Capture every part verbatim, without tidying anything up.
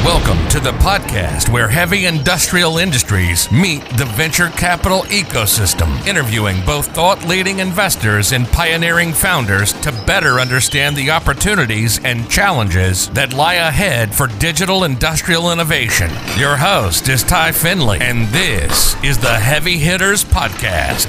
Welcome to the podcast where heavy industrial industries meet the venture capital ecosystem, interviewing both thought-leading investors and pioneering founders to better understand the opportunities and challenges that lie ahead for digital industrial innovation. Your host is Ty Finley, and this is the Heavy Hitters Podcast.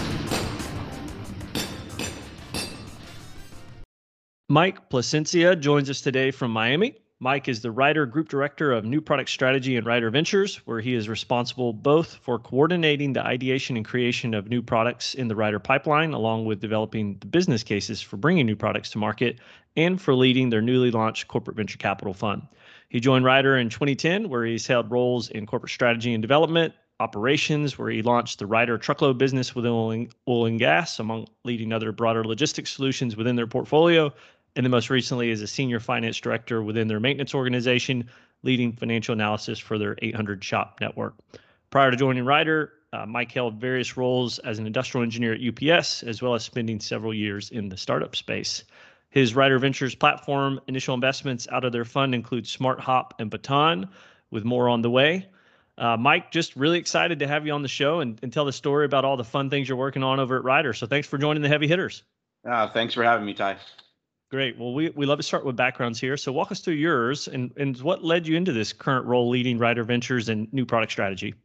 Mike Placencia joins us today from Miami. Mike is the Ryder Group Director of New Product Strategy and Ryder Ventures, where he is responsible both for coordinating the ideation and creation of new products in the Ryder pipeline, along with developing the business cases for bringing new products to market, and for leading their newly launched corporate venture capital fund. He joined Ryder in twenty ten, where he's held roles in corporate strategy and development, operations, where he launched the Ryder truckload business within oil and, oil and gas, among leading other broader logistics solutions within their portfolio, and then most recently as a senior finance director within their maintenance organization, leading financial analysis for their eight hundred shop network. Prior to joining Ryder, uh, Mike held various roles as an industrial engineer at U P S, as well as spending several years in the startup space. His Ryder Ventures platform initial investments out of their fund include Smart Hop and Baton, with more on the way. Uh, Mike, just really excited to have you on the show and, and tell the story about all the fun things you're working on over at Ryder. So thanks for joining the Heavy Hitters. Uh, thanks for having me, Ty. Great. Well, we, we love to start with backgrounds here. So walk us through yours and, and what led you into this current role leading Ryder Ventures and new product strategy.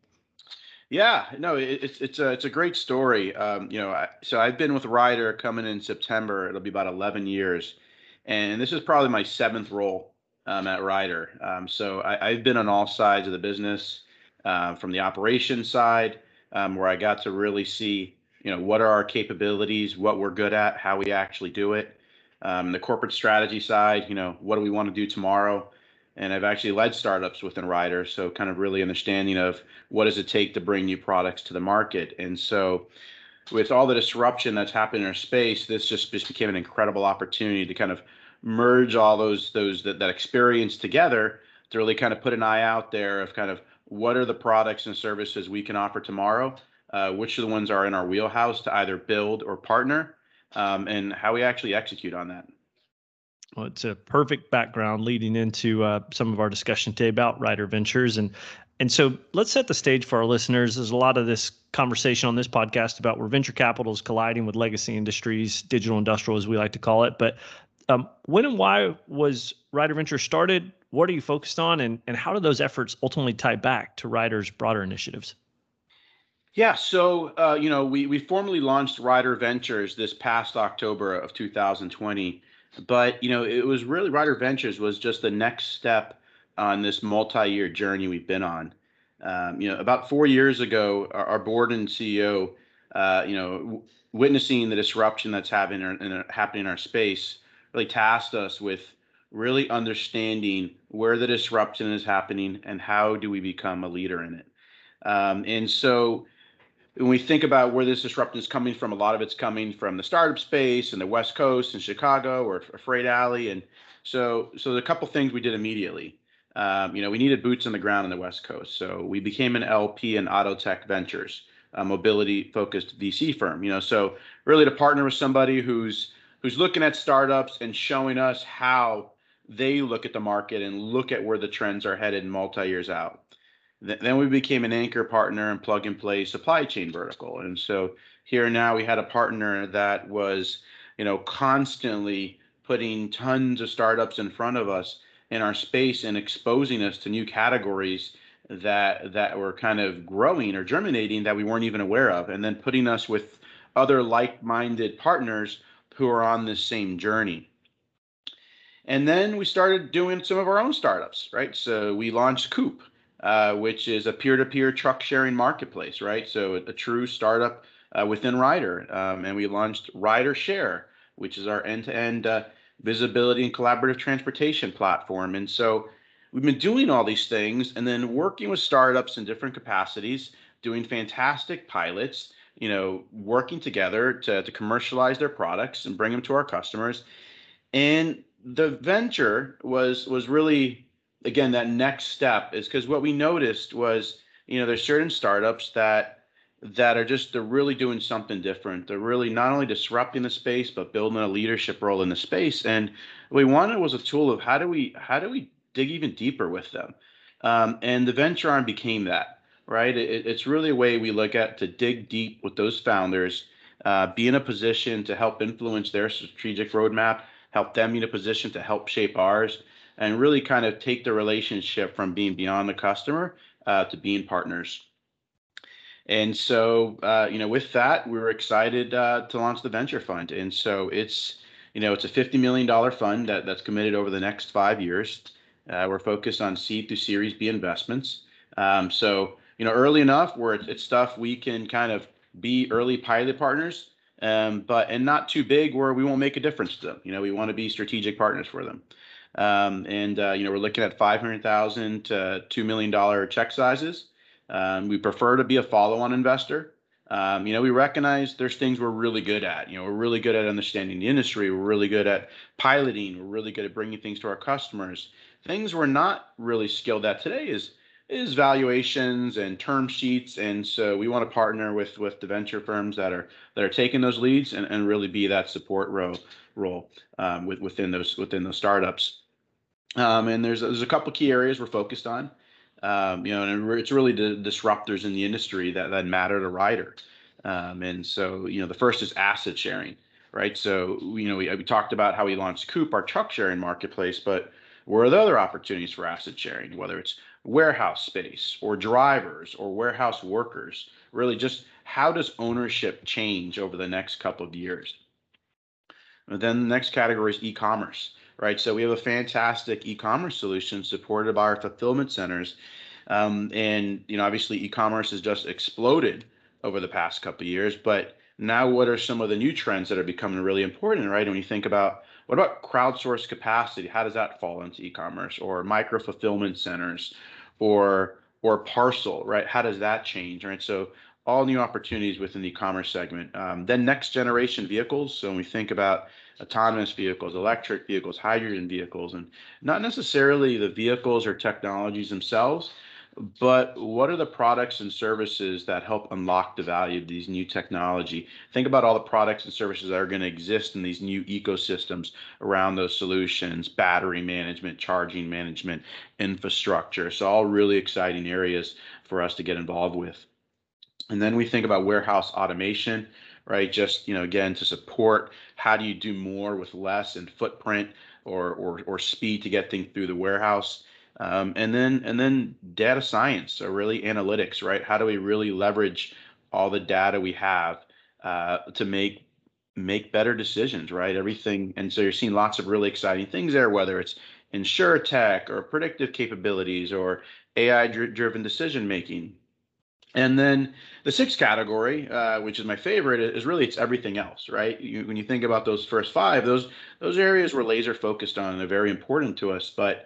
Yeah, no, it, it's it's a it's a great story. Um, you know, I, so I've been with Ryder coming in September. It'll be about eleven years, and this is probably my seventh role um, at Ryder. Um, so I, I've been on all sides of the business, uh, from the operations side, um, where I got to really see, you know, what are our capabilities, what we're good at, how we actually do it. Um, the corporate strategy side, you know, what do we want to do tomorrow? And I've actually led startups within Ryder, so kind of really understanding of what does it take to bring new products to the market. And so with all the disruption that's happened in our space, this just, just became an incredible opportunity to kind of merge all those those that, that experience together to really kind of put an eye out there of kind of what are the products and services we can offer tomorrow, uh, which of the ones are in our wheelhouse to either build or partner. Um, and how we actually execute on that. Well, it's a perfect background leading into uh, some of our discussion today about Ryder Ventures. And and so let's set the stage for our listeners. There's a lot of this conversation on this podcast about where venture capital is colliding with legacy industries, digital industrial, as we like to call it. But um, when and why was Ryder Ventures started? What are you focused on? And, and how do those efforts ultimately tie back to Ryder's broader initiatives? Yeah, so uh, you know, we we formally launched Ryder Ventures this past October of two thousand twenty, but you know, it was really Ryder Ventures was just the next step on this multi-year journey we've been on. Um, you know, about four years ago, our, our board and C E O, uh, you know, w- witnessing the disruption that's happening in, in, happening in our space, really tasked us with really understanding where the disruption is happening and how do we become a leader in it. Um, and so when we think about where this disruption is coming from, a lot of it's coming from the startup space and the West Coast and Chicago or, or Freight Alley. And so, so the couple things we did immediately, um, you know, we needed boots on the ground on the West Coast. So we became an L P in Autotech Ventures, a mobility-focused V C firm. You know, so really to partner with somebody who's who's looking at startups and showing us how they look at the market and look at where the trends are headed multi-years out. Then we became an anchor partner and plug and play supply chain vertical. And so here now we had a partner that was, you know, constantly putting tons of startups in front of us in our space and exposing us to new categories that that were kind of growing or germinating that we weren't even aware of, and then putting us with other like-minded partners who are on this same journey. And then we started doing some of our own startups, right? So we launched Coop. Uh, which is a peer-to-peer truck sharing marketplace, right? So a, a true startup uh, within Ryder. Um, and we launched Ryder Share, which is our end-to-end uh, visibility and collaborative transportation platform. And so we've been doing all these things and then working with startups in different capacities, doing fantastic pilots, you know, working together to, to commercialize their products and bring them to our customers. And the venture was was really, again, that next step is because what we noticed was, you know, there's certain startups that that are just, they're really doing something different. They're really not only disrupting the space, but building a leadership role in the space. And what we wanted was a tool of how do we how do we dig even deeper with them. Um, and the venture arm became that, right? It, it's really a way we look at to dig deep with those founders, uh, be in a position to help influence their strategic roadmap, help them be in a position to help shape ours, and really kind of take the relationship from being beyond the customer uh, to being partners. And so, uh, you know, with that, we were excited uh, to launch the venture fund. And so it's, you know, it's a fifty million dollars fund that, that's committed over the next five years. Uh, we're focused on seed through Series B investments. Um, so, you know, early enough where it's, it's stuff we can kind of be early pilot partners, um, but and not too big where we won't make a difference to them. You know, we want to be strategic partners for them. Um, and, uh, you know, we're looking at five hundred thousand to two million dollars check sizes. Um, we prefer to be a follow-on investor. Um, you know, we recognize there's things we're really good at. You know, we're really good at understanding the industry. We're really good at piloting. We're really good at bringing things to our customers. Things we're not really skilled at today is is valuations and term sheets. And so we want to partner with with the venture firms that are that are taking those leads and, and really be that support role role um, with, within those within those startups. Um, and there's there's a couple key areas we're focused on. Um, you know, and it's really the disruptors in the industry that, that matter to Ryder. Um, and so, you know, the first is asset sharing, right? So, you know, we, we talked about how we launched Coop, our truck sharing marketplace, but where are the other opportunities for asset sharing, whether it's warehouse space or drivers or warehouse workers? Really, just how does ownership change over the next couple of years? And then the next category is e-commerce. Right, so we have a fantastic e-commerce solution supported by our fulfillment centers, um, and you know, obviously, e-commerce has just exploded over the past couple of years. But now, what are some of the new trends that are becoming really important? Right, and when you think about what about crowdsourced capacity, how does that fall into e-commerce, or micro fulfillment centers, or or parcel? Right, how does that change? Right, so all new opportunities within the e-commerce segment. Um, then next generation vehicles. So when we think about autonomous vehicles, electric vehicles, hydrogen vehicles, and not necessarily the vehicles or technologies themselves, but what are the products and services that help unlock the value of these new technology? Think about all the products and services that are going to exist in these new ecosystems around those solutions: battery management, charging management, infrastructure. So all really exciting areas for us to get involved with. And then we think about warehouse automation, right? Just, you know, again, to support how do you do more with less and footprint or or, or speed to get things through the warehouse. Um, and then and then data science, so really analytics, right? How do we really leverage all the data we have uh, to make make better decisions, right? Everything. And so you're seeing lots of really exciting things there, whether it's insurtech or predictive capabilities or A I-driven decision making. And then the sixth category, uh, which is my favorite, is really it's everything else, right? You, when you think about those first five, those those areas we're laser focused on, and they're very important to us. But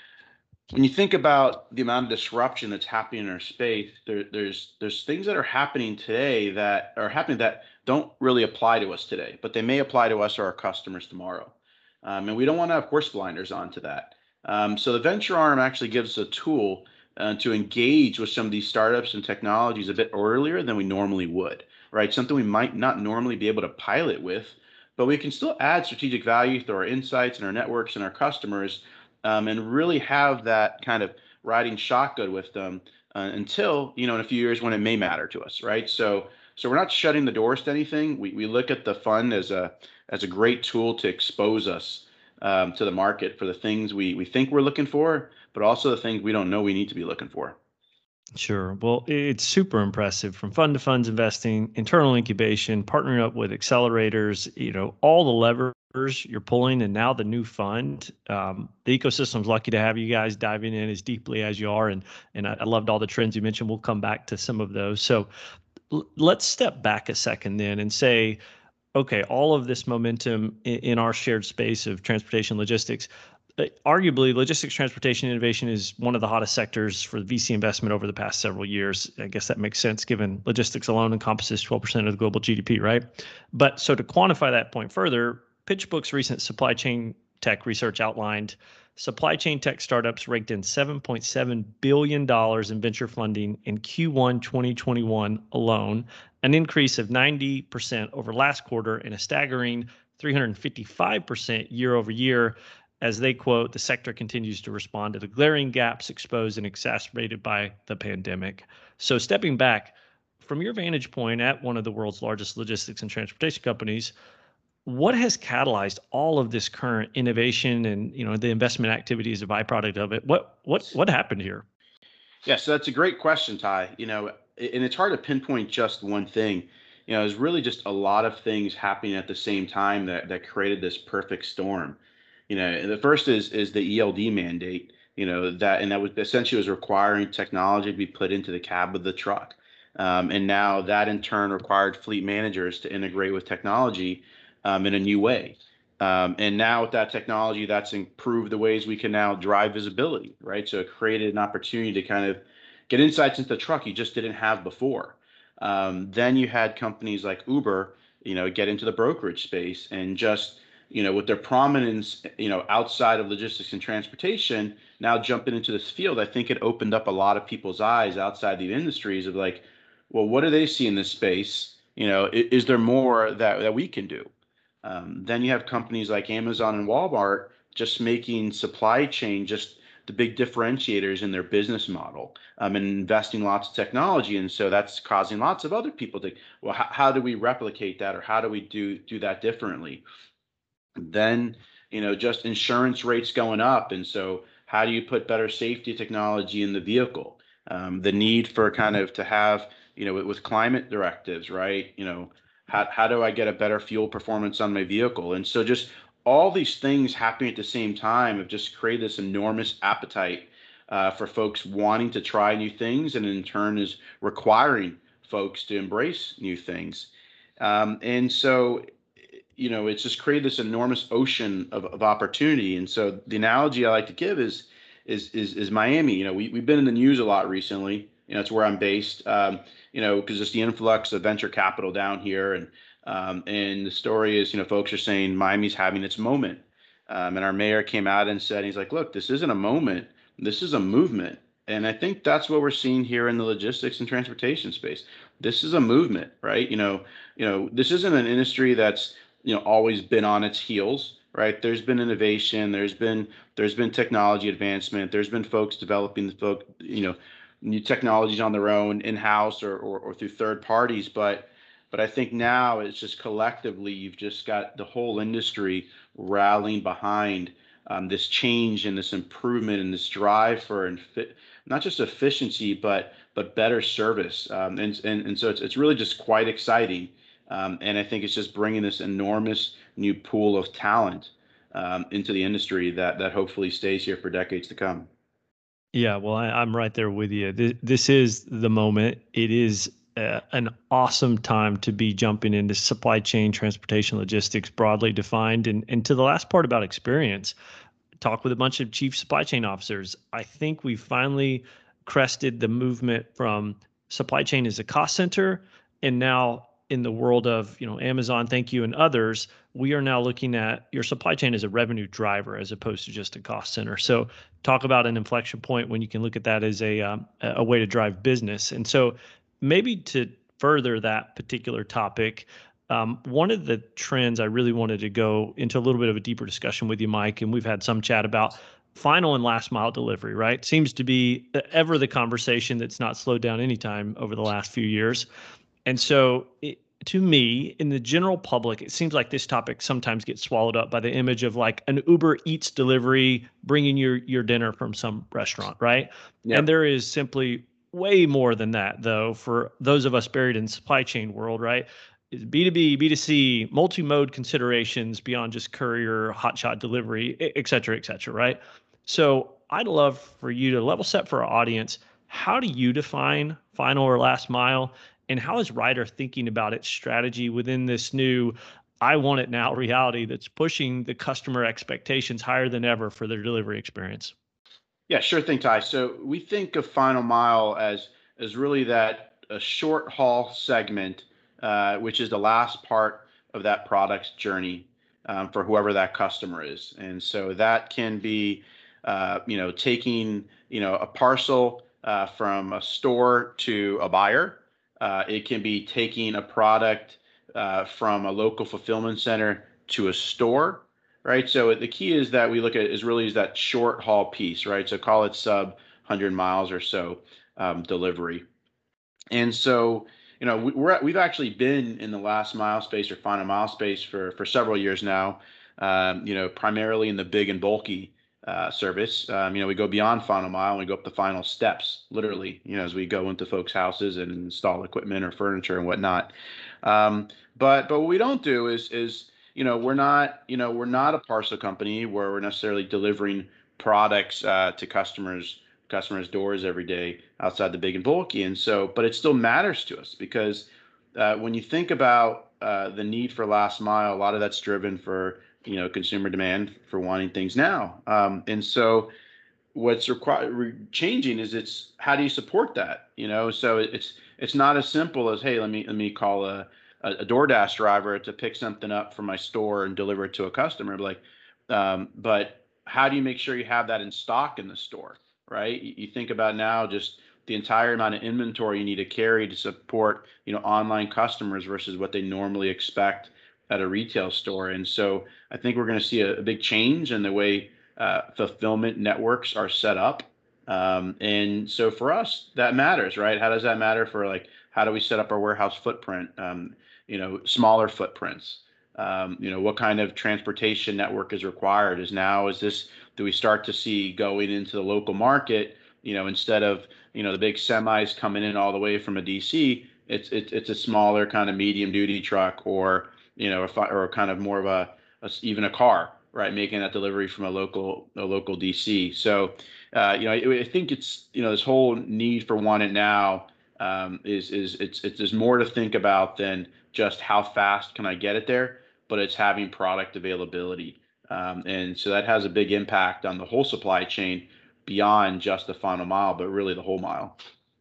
when you think about the amount of disruption that's happening in our space, there, there's there's things that are happening today that are happening that don't really apply to us today, but they may apply to us or our customers tomorrow. Um, and we don't want to have horse blinders onto that. Um, so the venture arm actually gives us a tool Uh, to engage with some of these startups and technologies a bit earlier than we normally would, right? Something we might not normally be able to pilot with, but we can still add strategic value through our insights and our networks and our customers, um, and really have that kind of riding shotgun with them uh, until, you know, in a few years when it may matter to us, right? So, so we're not shutting the doors to anything. We we look at the fund as a as a great tool to expose us um, to the market for the things we we think we're looking for, but also the things we don't know we need to be looking for. Sure. Well, it's super impressive from fund to funds investing, internal incubation, partnering up with accelerators, you know, all the levers you're pulling, and now the new fund. Um, the ecosystem's lucky to have you guys diving in as deeply as you are. And, and I, I loved all the trends you mentioned. We'll come back to some of those. So l- let's step back a second then and say, okay, all of this momentum in, in our shared space of transportation logistics. Arguably, logistics transportation innovation is one of the hottest sectors for V C investment over the past several years. I guess that makes sense given logistics alone encompasses twelve percent of the global G D P, right? But so to quantify that point further, PitchBook's recent supply chain tech research outlined supply chain tech startups raked in seven point seven billion dollars in venture funding in Q one twenty twenty-one alone, an increase of ninety percent over last quarter and a staggering three hundred fifty-five percent year over year. As they quote, the sector continues to respond to the glaring gaps exposed and exacerbated by the pandemic. So stepping back, from your vantage point at one of the world's largest logistics and transportation companies, what has catalyzed all of this current innovation and, you know, the investment activity as a byproduct of it? What what what happened here? Yeah, so that's a great question, Ty. You know, and it's hard to pinpoint just one thing. You know, there's really just a lot of things happening at the same time that that created this perfect storm. You know, the first is is the E L D mandate. You know that, and that was essentially was requiring technology to be put into the cab of the truck, um, and now that in turn required fleet managers to integrate with technology um, in a new way. Um, and now with that technology, that's improved the ways we can now drive visibility, right? So it created an opportunity to kind of get insights into the truck you just didn't have before. Um, then you had companies like Uber, you know, get into the brokerage space and just, you know, with their prominence, you know, outside of logistics and transportation, now jumping into this field, I think it opened up a lot of people's eyes outside the industries of like, well, what do they see in this space? You know, is, is there more that, that we can do? Um, then you have companies like Amazon and Walmart just making supply chain just the big differentiators in their business model, um, and investing lots of technology. And so that's causing lots of other people to, well, how, how do we replicate that, or how do we do do that differently? Then, you know, just insurance rates going up. And so how do you put better safety technology in the vehicle? Um, the need for kind of to have, you know, with, with climate directives, right? You know, how, how do I get a better fuel performance on my vehicle? And so just all these things happening at the same time have just created this enormous appetite uh, for folks wanting to try new things, and in turn is requiring folks to embrace new things. Um, and so you know, it's just created this enormous ocean of, of opportunity. And so the analogy I like to give is is is is Miami. You know, we we've been in the news a lot recently. You know, it's where I'm based. Um, you know, because just the influx of venture capital down here, and um, and the story is, you know, folks are saying Miami's having its moment. Um, and our mayor came out and said, he's like, look, this isn't a moment. This is a movement. And I think that's what we're seeing here in the logistics and transportation space. This is a movement, right? You know, you know, this isn't an industry that's, you know, always been on its heels, right? There's been innovation, there's been there's been technology advancement, there's been folks developing the folk, you know, new technologies on their own in-house, or, or or through third parties. But but I think now it's just collectively you've just got the whole industry rallying behind um, this change and this improvement and this drive for and fit, not just efficiency but but better service. Um, and, and and so it's it's really just quite exciting. Um, and I think it's just bringing this enormous new pool of talent um, into the industry that that hopefully stays here for decades to come. Yeah, well, I, I'm right there with you. This, this is the moment. It is uh, an awesome time to be jumping into supply chain, transportation, logistics, broadly defined. And and to the last part about experience, talk with a bunch of chief supply chain officers. I think we finally crested the movement from supply chain as a cost center, and now in the world of, you know, Amazon, thank you, and others, we are now looking at your supply chain as a revenue driver as opposed to just a cost center. So talk about an inflection point when you can look at that as a um, a way to drive business. And so maybe to further that particular topic, um, one of the trends I really wanted to go into a little bit of a deeper discussion with you, Mike, and we've had some chat about final and last mile delivery, right? Seems to be ever the conversation that's not slowed down anytime over the last few years. And so it, to me, in the general public, it seems like this topic sometimes gets swallowed up by the image of like an Uber Eats delivery bringing your your dinner from some restaurant, right? Yep. And there is simply way more than that, though, for those of us buried in supply chain world, right? It's B two B, B two C, multi-mode considerations beyond just courier, hotshot delivery, e- et cetera, et cetera, right? So I'd love for you to level set for our audience. How do you define final or last mile? And how is Ryder thinking about its strategy within this new I want it now reality that's pushing the customer expectations higher than ever for their delivery experience? Yeah, sure thing, Ty. So we think of final mile as as really that a short haul segment, uh, which is the last part of that product's journey um, for whoever that customer is. And so that can be, uh, you know, taking, you know, a parcel uh, from a store to a buyer. Uh, it can be taking a product uh, from a local fulfillment center to a store. right? So the key is that we look at is really is that short haul piece, right? So call it sub one hundred miles or so um, delivery. And so, you know, we, we're we've actually been in the last mile space or final mile space for for several years now. Um, you know, primarily in the big and bulky uh, service. Um, you know, we go beyond final mile and we go up the final steps, literally. You know, as we go into folks' houses and install equipment or furniture and whatnot. Um, but but what we don't do is is you know we're not you know we're not a parcel company where we're necessarily delivering products uh, to customers customers' doors every day outside the big and bulky. And so, but it still matters to us because uh, when you think about uh, the need for last mile, a lot of that's driven for you know consumer demand for wanting things now. Um, and so, what's required changing is it's how do you support that? You know, so it's it's not as simple as hey, let me let me call a a DoorDash driver to pick something up from my store and deliver it to a customer. Like, um, but how do you make sure you have that in stock in the store, right? You, you think about now just the entire amount of inventory you need to carry to support, you know, online customers versus what they normally expect at a retail store. And so I think we're going to see a, a big change in the way uh, fulfillment networks are set up. Um, and so for us, that matters, right? How does that matter for like, how do we set up our warehouse footprint? Um, you know, smaller footprints. Um, you know, what kind of transportation network is required? Is now, is this, do we start to see going into the local market, you know, instead of, you know, the big semis coming in all the way from a D C, it's, it's, it's a smaller kind of medium duty truck or, you know, or, or kind of more of a, a, even a car, right? Making that delivery from a local, a local D C. So, uh, you know, I, I think it's, you know, this whole need for want it now um, is, is it's, it's, there's more to think about than just how fast can I get it there, but it's having product availability. Um, and so that has a big impact on the whole supply chain beyond just the final mile, but really the whole mile.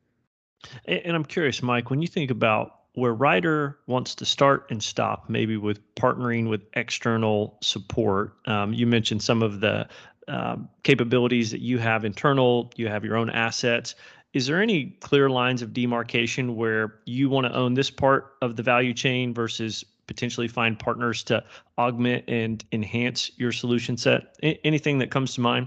And, and I'm curious, Mike, when you think about where Ryder wants to start and stop, maybe with partnering with external support, um, you mentioned some of the um, capabilities that you have internal, you have your own assets. Is there any clear lines of demarcation where you want to own this part of the value chain versus potentially find partners to augment and enhance your solution set? A- anything that comes to mind?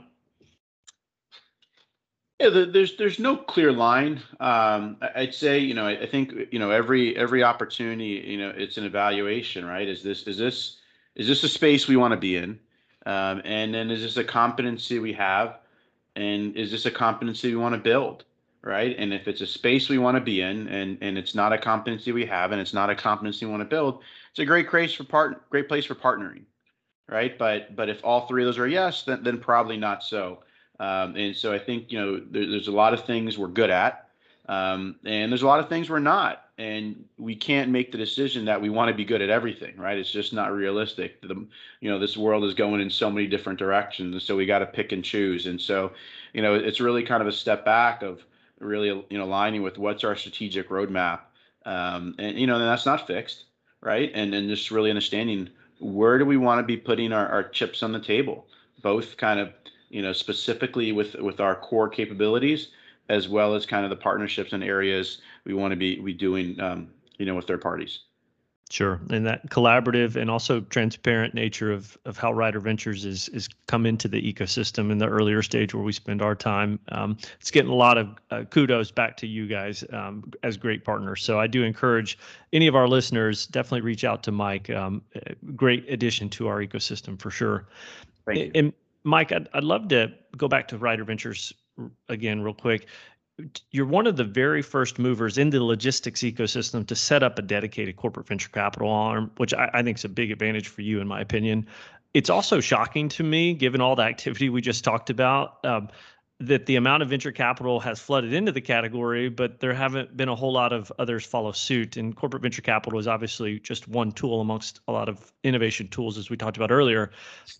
Yeah, the, there's there's no clear line. Um, I- I'd say, you know, I, I think, you know, every every opportunity, you know, it's an evaluation, right? Is this is this is this a space we want to be in? Um, and then is this a competency we have? And is this a competency we want to build? Right. And if it's a space we want to be in and, and it's not a competency we have and it's not a competency we want to build, it's a great place for part great place for partnering. Right. But but if all three of those are yes, then then probably not so. Um, and so I think, you know, there, there's a lot of things we're good at. Um, and there's a lot of things we're not. And we can't make the decision that we want to be good at everything, right? It's just not realistic. The, you know, this world is going in so many different directions. And so we got to pick and choose. And so, you know, it's really kind of a step back of really, you know, aligning with what's our strategic roadmap. Um, and, you know, and that's not fixed, right? And then just really understanding where do we want to be putting our, our chips on the table, both kind of, you know, specifically with, with our core capabilities, as well as kind of the partnerships and areas we want to be we doing, um, you know, with third parties. Sure, and that collaborative and also transparent nature of of how Ryder Ventures is is come into the ecosystem in the earlier stage where we spend our time. Um, it's getting a lot of uh, kudos back to you guys um, as great partners. So I do encourage any of our listeners, definitely reach out to Mike. Um, great addition to our ecosystem for sure. Thank you. And Mike, I'd, I'd love to go back to Ryder Ventures again real quick. You're one of the very first movers in the logistics ecosystem to set up a dedicated corporate venture capital arm, which I, I think is a big advantage for you, in my opinion. It's also shocking to me, given all the activity we just talked about, um, that the amount of venture capital has flooded into the category, but there haven't been a whole lot of others follow suit. And corporate venture capital is obviously just one tool amongst a lot of innovation tools, as we talked about earlier.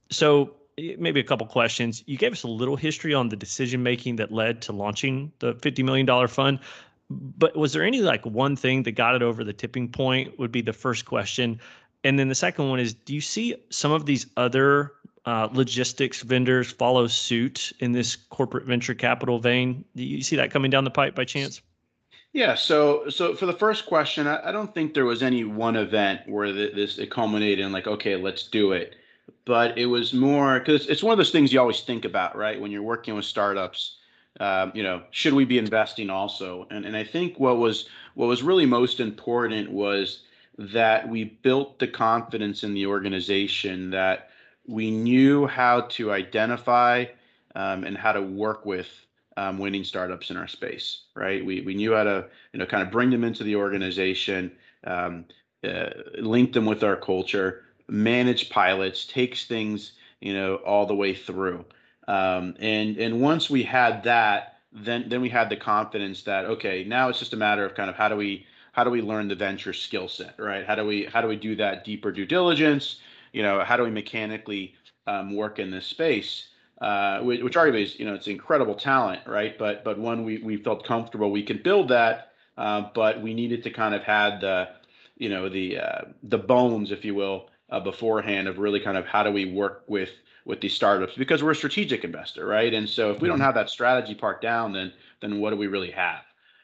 So maybe a couple questions. You gave us a little history on the decision making that led to launching the fifty million dollars fund, but was there any like one thing that got it over the tipping point would be the first question. And then the second one is, do you see some of these other uh, logistics vendors follow suit in this corporate venture capital vein? Do you see that coming down the pipe by chance? Yeah, so so for the first question, I, I don't think there was any one event where the, this it culminated in like, okay, let's do it. but it was more because it's one of those things you always think about, right? When you're working with startups, um, you know, should we be investing also? And and I think what was what was really most important was that we built the confidence in the organization that we knew how to identify um, and how to work with um, winning startups in our space, right? We we knew how to you know kind of bring them into the organization, um, uh, link them with our culture, manage pilots, takes things you know all the way through. Um, and and once we had that, then then we had the confidence that okay, now it's just a matter of kind of how do we how do we learn the venture skill set, right? How do we how do we do that deeper due diligence? You know, how do we mechanically um, work in this space? Uh, which, which arguably is, you know, it's incredible talent, right? But but one we we felt comfortable we could build that, uh, but we needed to kind of had the, you know, the uh, the bones, if you will, uh, beforehand of really kind of how do we work with with these startups because we're a strategic investor, right? And so if we don't have that strategy part down, then then what do we really have?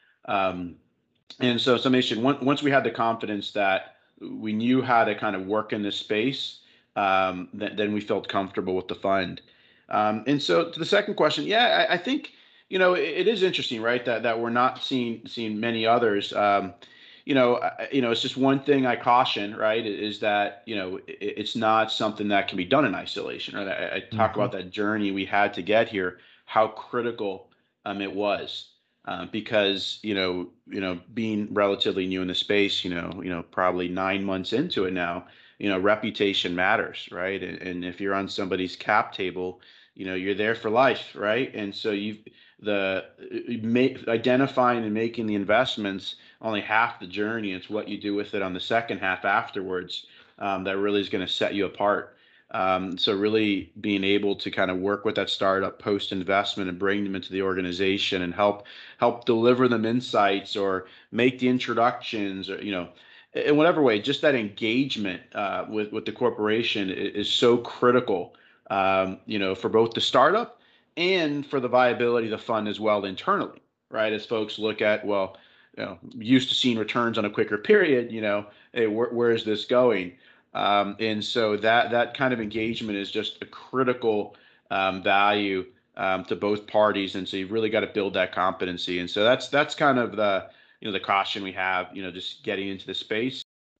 Um, and so summation, once we had the confidence that we knew how to kind of work in this space, um, th- then we felt comfortable with the fund. Um, and so to the second question, yeah, I, I think you know it, it is interesting, right? That that we're not seeing seeing many others. Um, you know, I, you know, it's just one thing I caution, right? Is that you know it, it's not something that can be done in isolation. Right? I, I talk Mm-hmm. about that journey we had to get here, how critical um, it was uh, because you know you know being relatively new in the space, you know you know probably nine months into it now, you know reputation matters, right? And, and if you're on somebody's cap table, you know you're there for life, right? And so you've the ma- identifying and making the investments only half the journey. It's what you do with it on the second half afterwards um, that really is going to set you apart. Um, so really being able to kind of work with that startup post investment and bring them into the organization and help help deliver them insights or make the introductions or you know in whatever way, just that engagement uh, with with the corporation is, is so critical, um, you know, for both the startup and for the viability of the fund as well internally, right? As folks look at, well, you know, used to seeing returns on a quicker period, you know, hey, where, where is this going? Um, and so that that kind of engagement is just a critical um, value um, to both parties, and so you've really got to build that competency. And so that's that's kind of the you know the caution we have, you know, just getting into the space.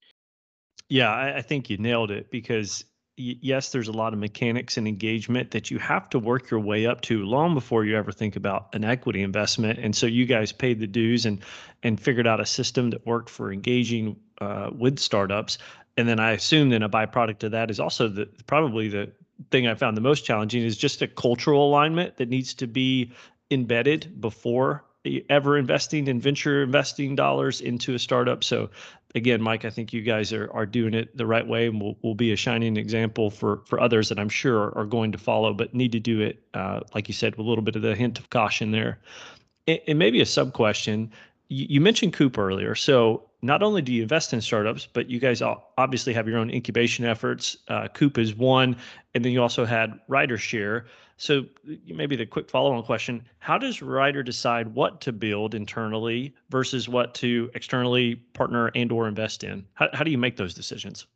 Yeah, I, I think you nailed it because y- yes, there's a lot of mechanics and engagement that you have to work your way up to long before you ever think about an equity investment. And so you guys paid the dues and and figured out a system that worked for engaging uh, with startups. And then I assume then a byproduct of that is also the probably the thing I found the most challenging is just a cultural alignment that needs to be embedded before ever investing in venture investing dollars into a startup. So again, Mike, I think you guys are are doing it the right way and will will be a shining example for for others that I'm sure are going to follow, but need to do it, uh, like you said, with a little bit of the hint of caution there. And, and maybe a sub question. You, you mentioned Coop earlier. So not only do you invest in startups, but you guys obviously have your own incubation efforts. Uh, Coop is one, and then you also had RiderShare. So maybe the quick follow-on question, how does Ryder decide what to build internally versus what to externally partner and or invest in? How, how do you make those decisions?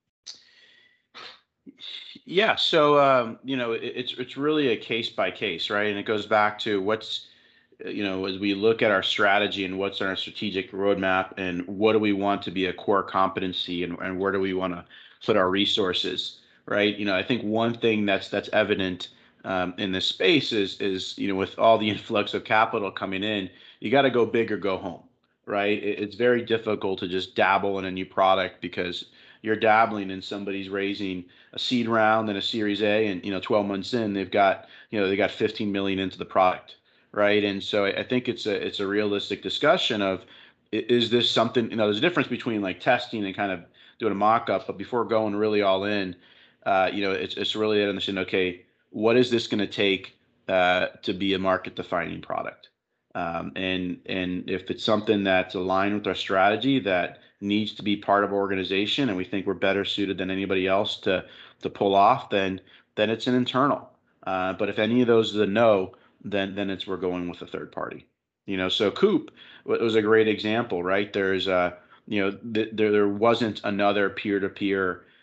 Yeah, so um, you know, it, it's it's really a case by case, right? And it goes back to what's uh, you know, as we look at our strategy and what's on our strategic roadmap and what do we want to be a core competency and, and where do we want to put our resources, right? You know, I think one thing that's that's evident um, in this space is is you know, with all the influx of capital coming in, you got to go big or go home, right? It, it's very difficult to just dabble in a new product because you're dabbling and somebody's raising a seed round and a Series A, and you know, twelve months in, they've got you know they got fifteen million into the product, right? And so I think it's a it's a realistic discussion of is this something, you know, there's a difference between like testing and kind of doing a mock-up, but before going really all in, uh, you know, it's it's really understanding, okay, what is this going to take uh, to be a market-defining product? Um, and and if it's something that's aligned with our strategy that needs to be part of our organization and we think we're better suited than anybody else to to pull off, then then it's an internal. Uh, but if any of those is a no, then then it's we're going with a third party. You know, so Coop was a great example, right? There's uh, you know, th- there there wasn't another peer-to-peer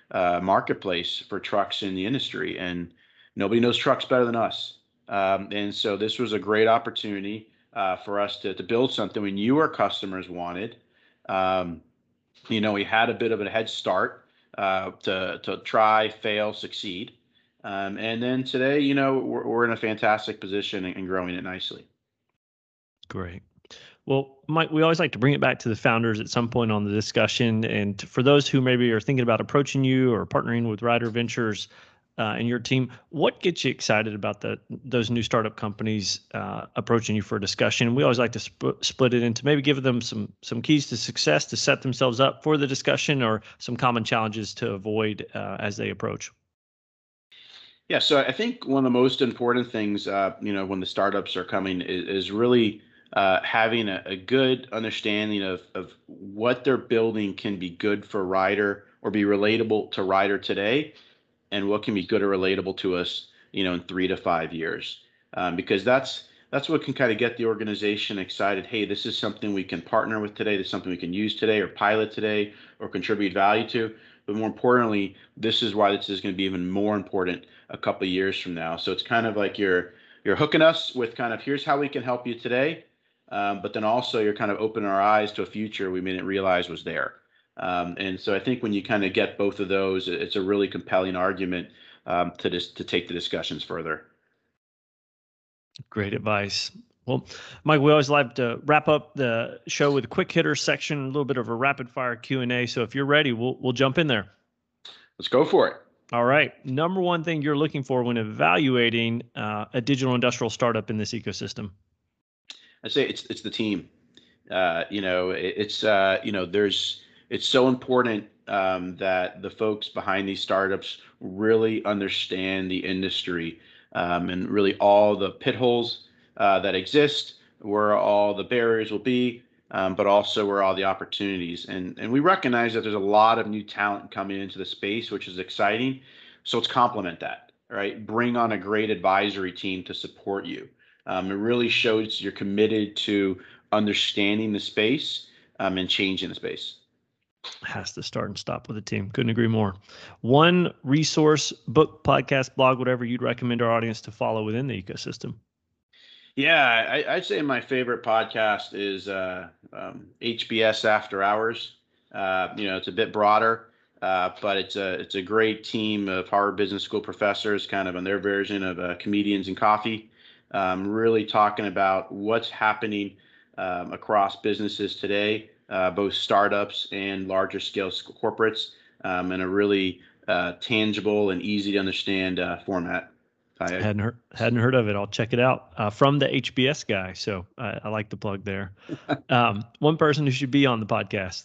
uh, marketplace for trucks in the industry, and nobody knows trucks better than us. Um, and so this was a great opportunity uh, for us to, to build something we knew our customers wanted. Um, you know, we had a bit of a head start uh, to, to try, fail, succeed. Um, and then today, you know, we're, we're in a fantastic position and, and growing it nicely. Great. Well, Mike, we always like to bring it back to the founders at some point on the discussion. And for those who maybe are thinking about approaching you or partnering with Ryder Ventures uh, and your team, what gets you excited about the those new startup companies uh, approaching you for a discussion? We always like to sp- split it into maybe give them some some keys to success to set themselves up for the discussion, or some common challenges to avoid uh, as they approach. Yeah, so I think one of the most important things, uh, you know, when the startups are coming is, is really uh, having a, a good understanding of, of what they're building can be good for Ryder or be relatable to Ryder today, and what can be good or relatable to us, you know, in three to five years. Um, because that's that's what can kind of get the organization excited. Hey, this is something we can partner with today. This is something we can use today or pilot today or contribute value to. But more importantly, this is why this is going to be even more important a couple of years from now. So it's kind of like you're you're hooking us with kind of here's how we can help you today, um, but then also you're kind of opening our eyes to a future we didn't realize was there. Um, and so I think when you kind of get both of those, it's a really compelling argument um, to just to take the discussions further. Great advice. Well, Mike, we always like to wrap up the show with a quick hitter section, a little bit of a rapid fire Q and A. So if you're ready, we'll we'll jump in there. Let's go for it. All right. Number one thing you're looking for when evaluating uh, a digital industrial startup in this ecosystem? I'd say it's it's the team. Uh, you know, it, it's uh, you know, there's it's so important um, that the folks behind these startups really understand the industry um, and really all the pit holes uh, that exist, where all the barriers will be, um, but also where all the opportunities. And and we recognize that there's a lot of new talent coming into the space, which is exciting. So let's complement that, right? Bring on a great advisory team to support you. Um, it really shows you're committed to understanding the space um, and changing the space. Has to start and stop with a team. Couldn't agree more. One resource, book, podcast, blog, whatever you'd recommend our audience to follow within the ecosystem. Yeah, I, I'd say my favorite podcast is uh, um, H B S After Hours. Uh, you know, it's a bit broader, uh, but it's a it's a great team of Harvard Business School professors, kind of on their version of uh, comedians and coffee, um, really talking about what's happening um, across businesses today, uh, both startups and larger scale corporates, um, in a really uh, tangible and easy to understand uh, format. I hadn't heard hadn't heard of it. I'll check it out uh, from the H B S guy. So I, I like the plug there. Um, one person who should be on the podcast.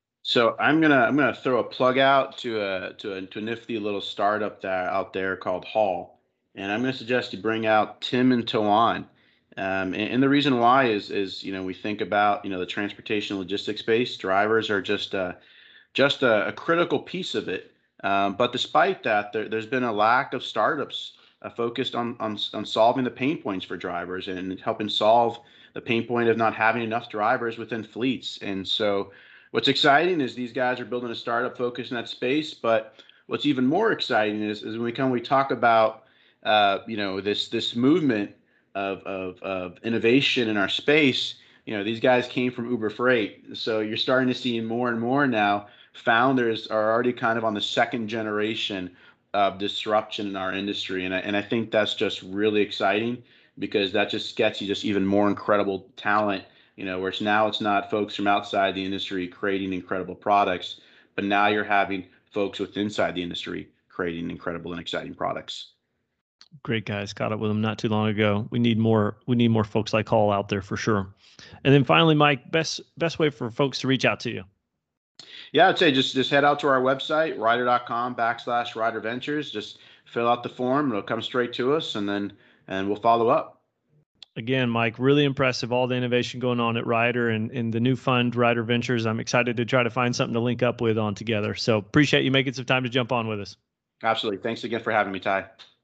So I'm gonna I'm gonna throw a plug out to a to a, to a nifty little startup that out there called Haul, and I'm gonna suggest you bring out Tim and Tawan. Um, and, and the reason why is is you know we think about you know the transportation logistics space. Drivers are just uh, just a, a critical piece of it. Um, but despite that, there, there's been a lack of startups Uh, focused on, on on solving the pain points for drivers and helping solve the pain point of not having enough drivers within fleets. And so what's exciting is these guys are building a startup focus in that space. But what's even more exciting is, is when we come, we talk about, uh, you know, this this movement of, of, of innovation in our space. You know, these guys came from Uber Freight. So you're starting to see more and more now founders are already kind of on the second generation of disruption in our industry. And I, and I think that's just really exciting because that just gets you just even more incredible talent, you know, where it's now it's not folks from outside the industry creating incredible products, but now you're having folks with inside the industry creating incredible and exciting products. Great guys. Caught up with them not too long ago. We need more, we need more folks like Hall out there for sure. And then finally, Mike, best, best way for folks to reach out to you. Yeah, I'd say just just head out to our website, ryder.com backslash Ryder Ventures. Just fill out the form. It'll come straight to us, and then and we'll follow up. Again, Mike, really impressive. All the innovation going on at Ryder and in the new fund, Ryder Ventures. I'm excited to try to find something to link up with on together. So appreciate you making some time to jump on with us. Absolutely. Thanks again for having me, Ty.